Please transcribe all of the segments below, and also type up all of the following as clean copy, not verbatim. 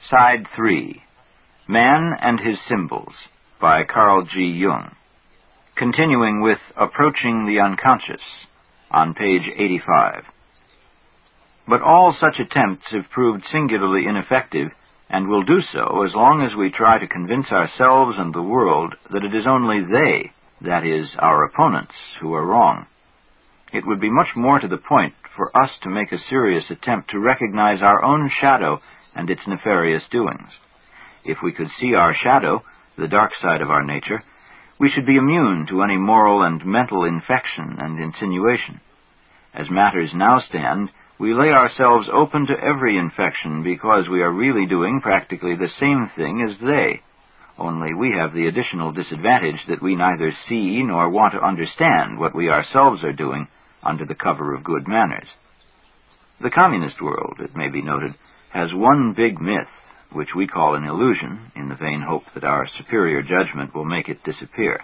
Side 3, Man and His Symbols, by Carl G. Jung. Continuing with Approaching the Unconscious, on page 85. But all such attempts have proved singularly ineffective, and will do so as long as we try to convince ourselves and the world that it is only they, that is, our opponents, who are wrong. It would be much more to the point for us to make a serious attempt to recognize our own shadow and its nefarious doings. If we could see our shadow, the dark side of our nature, we should be immune to any moral and mental infection and insinuation. As matters now stand, we lay ourselves open to every infection because we are really doing practically the same thing as they, only we have the additional disadvantage that we neither see nor want to understand what we ourselves are doing under the cover of good manners. The communist world, it may be noted, has one big myth, which we call an illusion, in the vain hope that our superior judgment will make it disappear.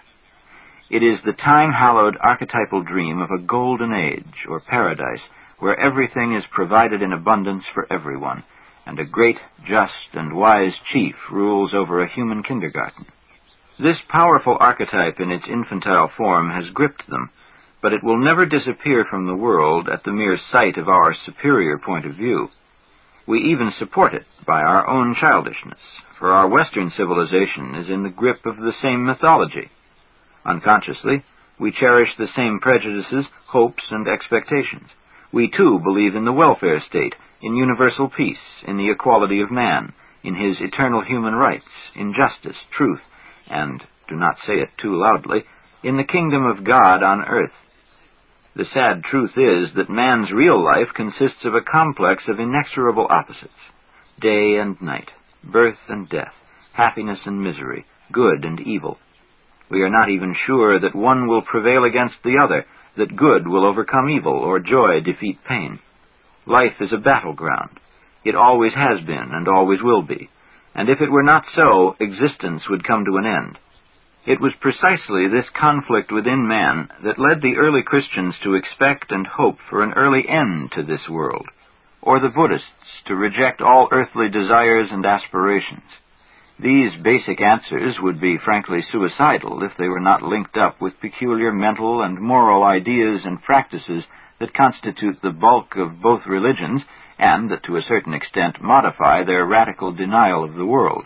It is the time-hallowed archetypal dream of a golden age, or paradise, where everything is provided in abundance for everyone, and a great, just, and wise chief rules over a human kindergarten. This powerful archetype in its infantile form has gripped them, but it will never disappear from the world at the mere sight of our superior point of view. We even support it by our own childishness, for our Western civilization is in the grip of the same mythology. Unconsciously, we cherish the same prejudices, hopes, and expectations. We, too, believe in the welfare state, in universal peace, in the equality of man, in his eternal human rights, in justice, truth, and, do not say it too loudly, in the kingdom of God on earth. The sad truth is that man's real life consists of a complex of inexorable opposites, day and night, birth and death, happiness and misery, good and evil. We are not even sure that one will prevail against the other, that good will overcome evil or joy defeat pain. Life is a battleground. It always has been and always will be, and if it were not so, existence would come to an end. It was precisely this conflict within man that led the early Christians to expect and hope for an early end to this world, or the Buddhists to reject all earthly desires and aspirations. These basic answers would be frankly suicidal if they were not linked up with peculiar mental and moral ideas and practices that constitute the bulk of both religions and that to a certain extent modify their radical denial of the world.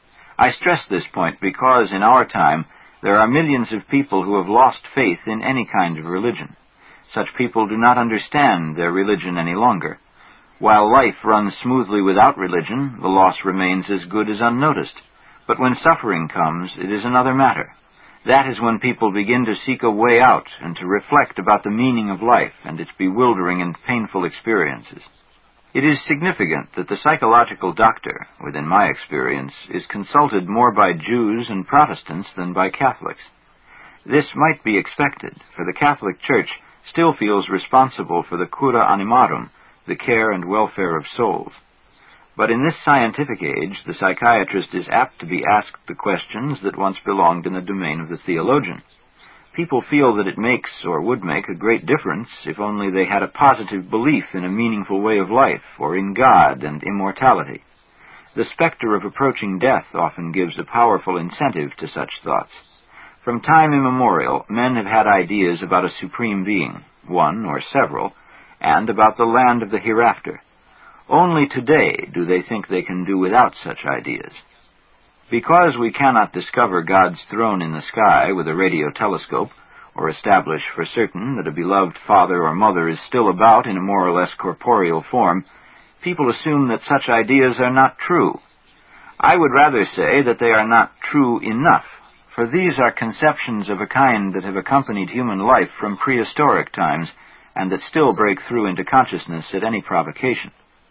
I stress this point because in our time there are millions of people who have lost faith in any kind of religion. Such people do not understand their religion any longer. While life runs smoothly without religion, the loss remains as good as unnoticed. But when suffering comes, it is another matter. That is when people begin to seek a way out and to reflect about the meaning of life and its bewildering and painful experiences. It is significant that the psychological doctor, within my experience, is consulted more by Jews and Protestants than by Catholics. This might be expected, for the Catholic Church still feels responsible for the cura animarum, the care and welfare of souls. But in this scientific age, the psychiatrist is apt to be asked the questions that once belonged in the domain of the theologian. People feel that it makes, or would make, a great difference if only they had a positive belief in a meaningful way of life, or in God and immortality. The specter of approaching death often gives a powerful incentive to such thoughts. From time immemorial, men have had ideas about a supreme being, one or several, and about the land of the hereafter. Only today do they think they can do without such ideas. Because we cannot discover God's throne in the sky with a radio telescope, or establish for certain that a beloved father or mother is still about in a more or less corporeal form, people assume that such ideas are not true. I would rather say that they are not true enough, for these are conceptions of a kind that have accompanied human life from prehistoric times, and that still break through into consciousness at any provocation.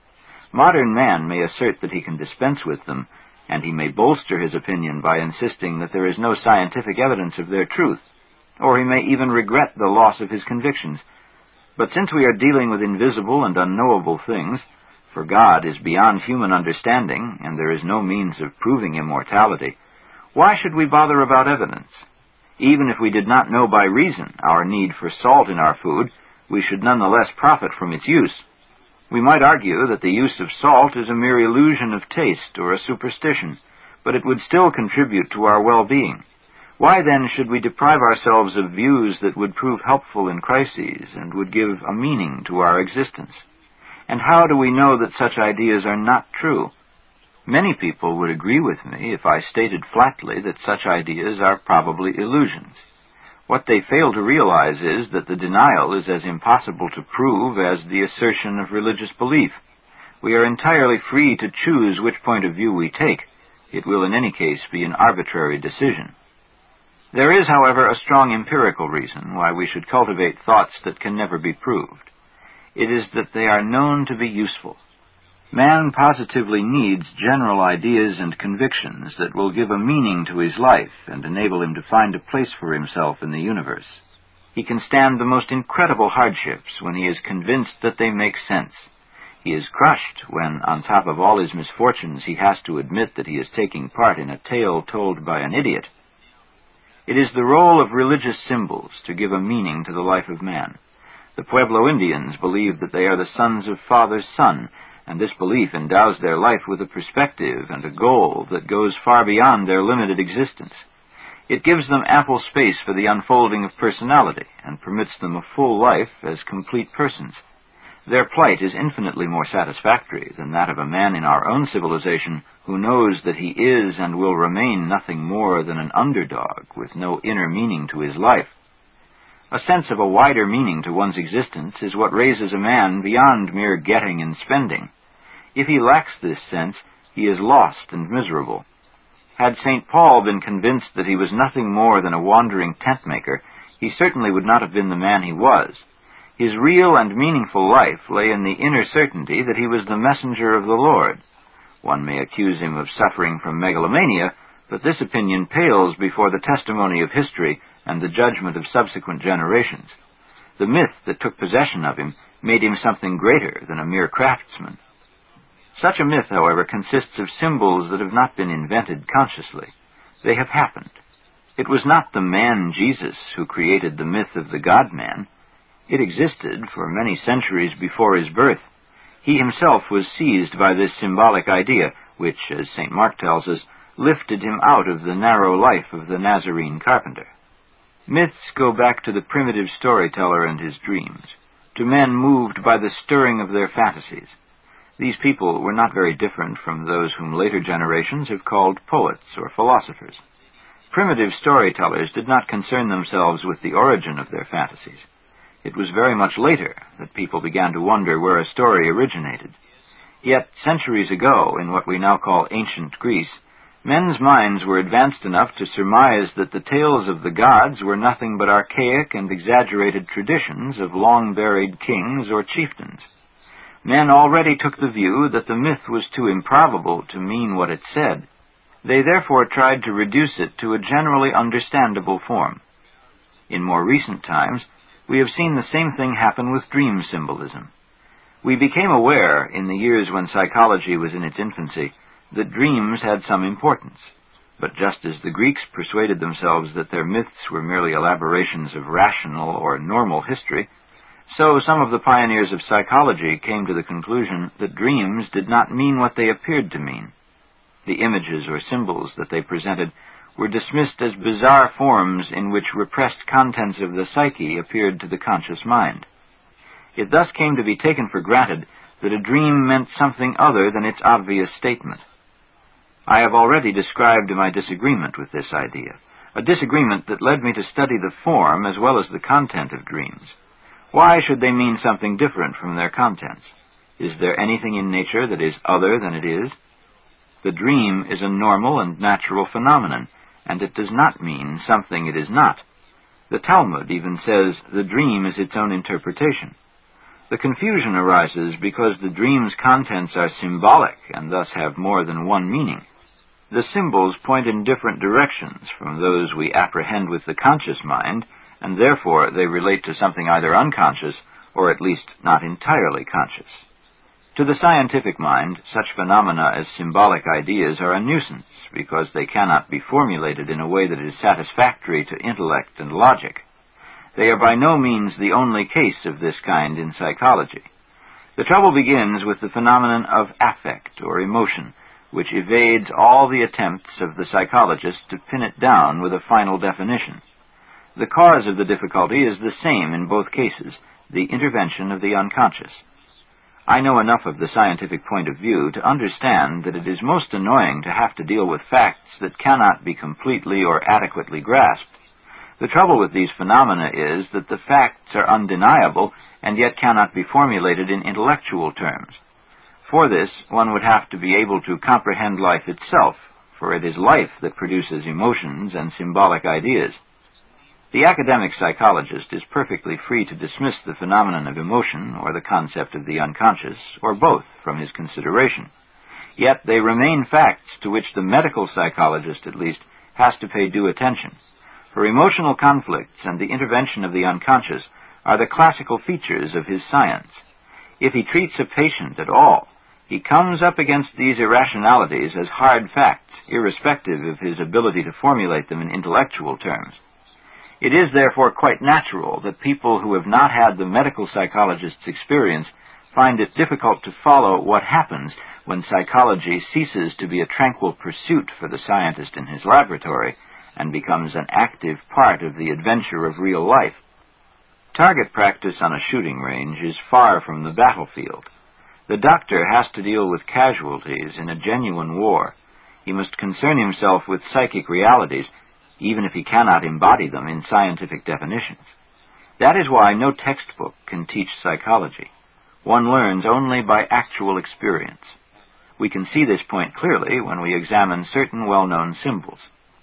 Modern man may assert that he can dispense with them, and he may bolster his opinion by insisting that there is no scientific evidence of their truth, or he may even regret the loss of his convictions. But since we are dealing with invisible and unknowable things, for God is beyond human understanding, and there is no means of proving immortality, why should we bother about evidence? Even if we did not know by reason our need for salt in our food, we should nonetheless profit from its use. We might argue that the use of salt is a mere illusion of taste or a superstition, but it would still contribute to our well-being. Why, then, should we deprive ourselves of views that would prove helpful in crises and would give a meaning to our existence? And how do we know that such ideas are not true? Many people would agree with me if I stated flatly that such ideas are probably illusions. What they fail to realize is that the denial is as impossible to prove as the assertion of religious belief. We are entirely free to choose which point of view we take. It will in any case be an arbitrary decision. There is, however, a strong empirical reason why we should cultivate thoughts that can never be proved. It is that they are known to be useful. Man positively needs general ideas and convictions that will give a meaning to his life and enable him to find a place for himself in the universe. He can stand the most incredible hardships when he is convinced that they make sense. He is crushed when, on top of all his misfortunes, he has to admit that he is taking part in a tale told by an idiot. It is the role of religious symbols to give a meaning to the life of man. The Pueblo Indians believe that they are the sons of Father's Son, and this belief endows their life with a perspective and a goal that goes far beyond their limited existence. It gives them ample space for the unfolding of personality and permits them a full life as complete persons. Their plight is infinitely more satisfactory than that of a man in our own civilization who knows that he is and will remain nothing more than an underdog with no inner meaning to his life. A sense of a wider meaning to one's existence is what raises a man beyond mere getting and spending. If he lacks this sense, he is lost and miserable. Had St. Paul been convinced that he was nothing more than a wandering tent-maker, he certainly would not have been the man he was. His real and meaningful life lay in the inner certainty that he was the messenger of the Lord. One may accuse him of suffering from megalomania, but this opinion pales before the testimony of history and the judgment of subsequent generations. The myth that took possession of him made him something greater than a mere craftsman. Such a myth, however, consists of symbols that have not been invented consciously. They have happened. It was not the man Jesus who created the myth of the God-man. It existed for many centuries before his birth. He himself was seized by this symbolic idea, which, as St. Mark tells us, lifted him out of the narrow life of the Nazarene carpenter. Myths go back to the primitive storyteller and his dreams, to men moved by the stirring of their fantasies. These people were not very different from those whom later generations have called poets or philosophers. Primitive storytellers did not concern themselves with the origin of their fantasies. It was very much later that people began to wonder where a story originated. Yet, centuries ago, in what we now call ancient Greece, men's minds were advanced enough to surmise that the tales of the gods were nothing but archaic and exaggerated traditions of long-buried kings or chieftains. Men already took the view that the myth was too improbable to mean what it said. They therefore tried to reduce it to a generally understandable form. In more recent times, we have seen the same thing happen with dream symbolism. We became aware, in the years when psychology was in its infancy, that dreams had some importance. But just as the Greeks persuaded themselves that their myths were merely elaborations of rational or normal history, so some of the pioneers of psychology came to the conclusion that dreams did not mean what they appeared to mean. The images or symbols that they presented were dismissed as bizarre forms in which repressed contents of the psyche appeared to the conscious mind. It thus came to be taken for granted that a dream meant something other than its obvious statement. I have already described my disagreement with this idea, a disagreement that led me to study the form as well as the content of dreams. Why should they mean something different from their contents? Is there anything in nature that is other than it is? The dream is a normal and natural phenomenon, and it does not mean something it is not. The Talmud even says the dream is its own interpretation. The confusion arises because the dream's contents are symbolic and thus have more than one meaning. The symbols point in different directions from those we apprehend with the conscious mind, and therefore they relate to something either unconscious or at least not entirely conscious. To the scientific mind, such phenomena as symbolic ideas are a nuisance because they cannot be formulated in a way that is satisfactory to intellect and logic. They are by no means the only case of this kind in psychology. The trouble begins with the phenomenon of affect or emotion, which evades all the attempts of the psychologist to pin it down with a final definition. The cause of the difficulty is the same in both cases, the intervention of the unconscious. I know enough of the scientific point of view to understand that it is most annoying to have to deal with facts that cannot be completely or adequately grasped. The trouble with these phenomena is that the facts are undeniable and yet cannot be formulated in intellectual terms. For this, one would have to be able to comprehend life itself, for it is life that produces emotions and symbolic ideas. The academic psychologist is perfectly free to dismiss the phenomenon of emotion or the concept of the unconscious, or both, from his consideration. Yet they remain facts to which the medical psychologist, at least, has to pay due attention. For emotional conflicts and the intervention of the unconscious are the classical features of his science. If he treats a patient at all, he comes up against these irrationalities as hard facts, irrespective of his ability to formulate them in intellectual terms. It is therefore quite natural that people who have not had the medical psychologist's experience find it difficult to follow what happens when psychology ceases to be a tranquil pursuit for the scientist in his laboratory and becomes an active part of the adventure of real life. Target practice on a shooting range is far from the battlefield. The doctor has to deal with casualties in a genuine war. He must concern himself with psychic realities, even if he cannot embody them in scientific definitions. That is why no textbook can teach psychology. One learns only by actual experience. We can see this point clearly when we examine certain well-known symbols.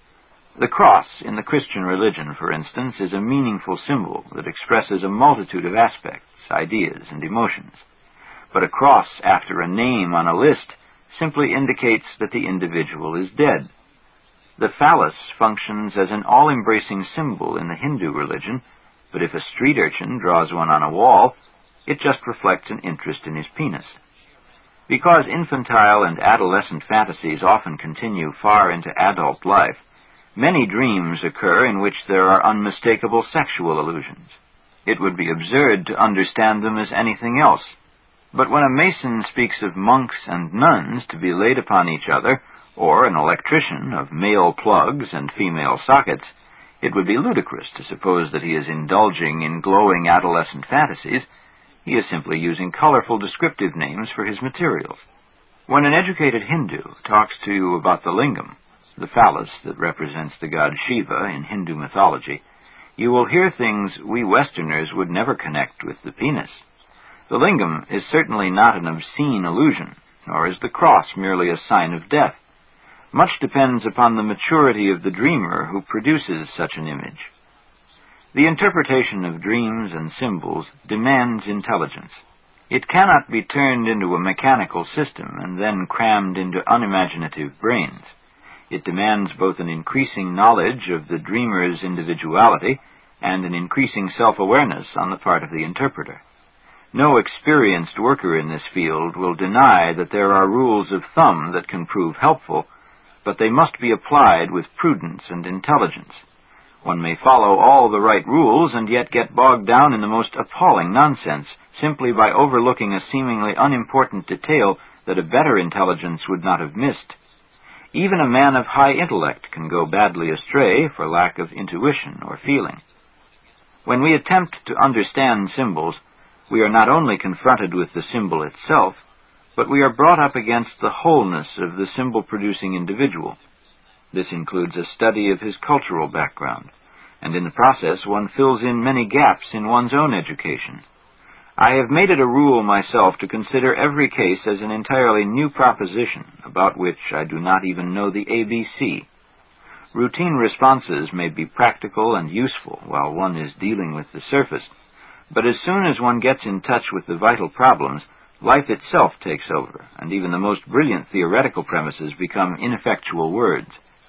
The cross in the Christian religion, for instance, is a meaningful symbol that expresses a multitude of aspects, ideas, and emotions. But a cross after a name on a list simply indicates that the individual is dead. The phallus functions as an all-embracing symbol in the Hindu religion, but if a street urchin draws one on a wall, it just reflects an interest in his penis. Because infantile and adolescent fantasies often continue far into adult life, many dreams occur in which there are unmistakable sexual allusions. It would be absurd to understand them as anything else. But when a mason speaks of monks and nuns to be laid upon each other, or an electrician of male plugs and female sockets, it would be ludicrous to suppose that he is indulging in glowing adolescent fantasies. He is simply using colorful descriptive names for his materials. When an educated Hindu talks to you about the lingam, the phallus that represents the god Shiva in Hindu mythology, you will hear things we Westerners would never connect with the penis. The lingam is certainly not an obscene allusion, nor is the cross merely a sign of death. Much depends upon the maturity of the dreamer who produces such an image. The interpretation of dreams and symbols demands intelligence. It cannot be turned into a mechanical system and then crammed into unimaginative brains. It demands both an increasing knowledge of the dreamer's individuality and an increasing self-awareness on the part of the interpreter. No experienced worker in this field will deny that there are rules of thumb that can prove helpful, but they must be applied with prudence and intelligence. One may follow all the right rules and yet get bogged down in the most appalling nonsense simply by overlooking a seemingly unimportant detail that a better intelligence would not have missed. Even a man of high intellect can go badly astray for lack of intuition or feeling. When we attempt to understand symbols, we are not only confronted with the symbol itself, but we are brought up against the wholeness of the symbol-producing individual. This includes a study of his cultural background, and in the process one fills in many gaps in one's own education. I have made it a rule myself to consider every case as an entirely new proposition about which I do not even know the ABC. Routine responses may be practical and useful while one is dealing with the surface, but as soon as one gets in touch with the vital problems, life itself takes over, and even the most brilliant theoretical premises become ineffectual words.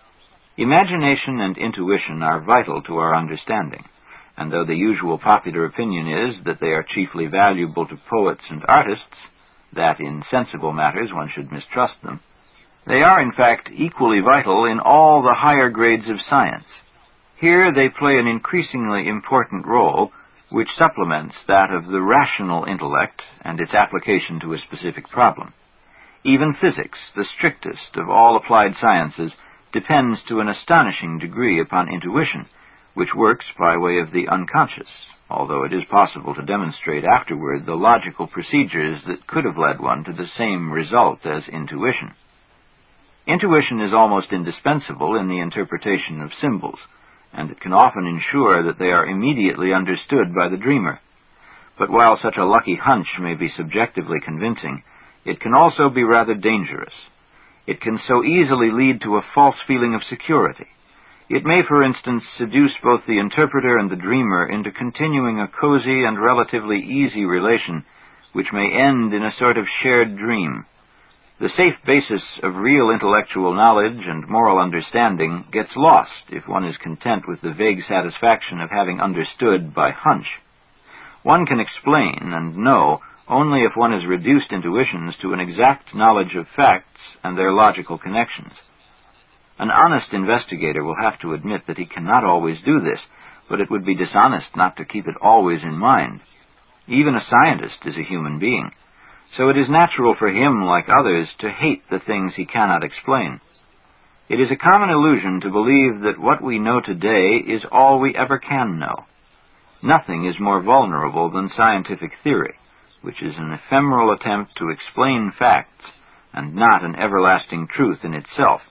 Imagination and intuition are vital to our understanding, and though the usual popular opinion is that they are chiefly valuable to poets and artists, that in sensible matters one should mistrust them, they are in fact equally vital in all the higher grades of science. Here they play an increasingly important role which supplements that of the rational intellect and its application to a specific problem. Even physics, the strictest of all applied sciences, depends to an astonishing degree upon intuition, which works by way of the unconscious, although it is possible to demonstrate afterward the logical procedures that could have led one to the same result as intuition. Intuition is almost indispensable in the interpretation of symbols, and it can often ensure that they are immediately understood by the dreamer. But while such a lucky hunch may be subjectively convincing, it can also be rather dangerous. It can so easily lead to a false feeling of security. It may, for instance, seduce both the interpreter and the dreamer into continuing a cozy and relatively easy relation, which may end in a sort of shared dream. The safe basis of real intellectual knowledge and moral understanding gets lost if one is content with the vague satisfaction of having understood by hunch. One can explain and know only if one has reduced intuitions to an exact knowledge of facts and their logical connections. An honest investigator will have to admit that he cannot always do this, but it would be dishonest not to keep it always in mind. Even a scientist is a human being, so it is natural for him, like others, to hate the things he cannot explain. It is a common illusion to believe that what we know today is all we ever can know. Nothing is more vulnerable than scientific theory, which is an ephemeral attempt to explain facts and not an everlasting truth in itself.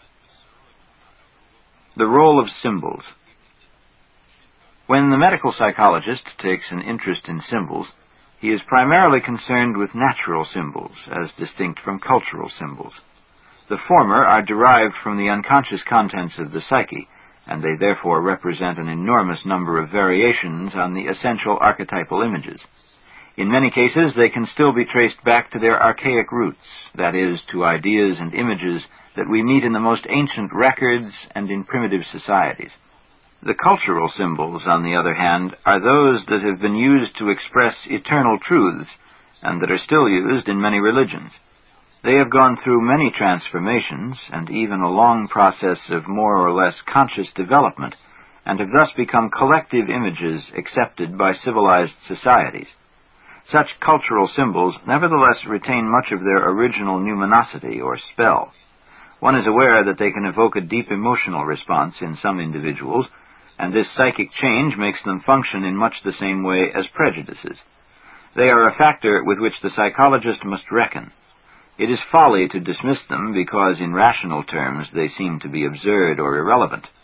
The role of symbols. When the medical psychologist takes an interest in symbols, he is primarily concerned with natural symbols as distinct from cultural symbols. The former are derived from the unconscious contents of the psyche, and they therefore represent an enormous number of variations on the essential archetypal images. In many cases, they can still be traced back to their archaic roots, that is, to ideas and images that we meet in the most ancient records and in primitive societies. The cultural symbols, on the other hand, are those that have been used to express eternal truths and that are still used in many religions. They have gone through many transformations and even a long process of more or less conscious development, and have thus become collective images accepted by civilized societies. Such cultural symbols nevertheless retain much of their original numinosity or spell. One is aware that they can evoke a deep emotional response in some individuals, and this psychic change makes them function in much the same way as prejudices. They are a factor with which the psychologist must reckon. It is folly to dismiss them because in rational terms they seem to be absurd or irrelevant.